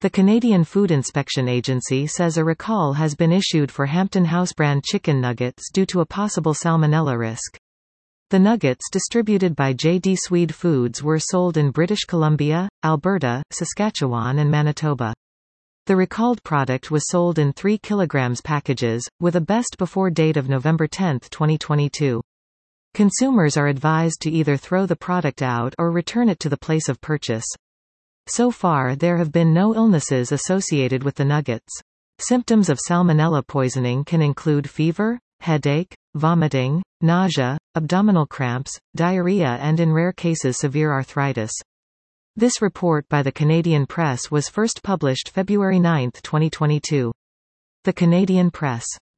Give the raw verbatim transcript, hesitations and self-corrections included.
The Canadian Food Inspection Agency says a recall has been issued for Hampton House brand chicken nuggets due to a possible salmonella risk. The nuggets distributed by J D Swede Foods were sold in British Columbia, Alberta, Saskatchewan and Manitoba. The recalled product was sold in three kilogram packages, with a best before date of November tenth twenty twenty-two. Consumers are advised to either throw the product out or return it to the place of purchase. So far there have been no illnesses associated with the nuggets. Symptoms of salmonella poisoning can include fever, headache, vomiting, nausea, abdominal cramps, diarrhea and in rare cases severe arthritis. This report by the Canadian Press was first published February ninth twenty twenty-two. The Canadian Press.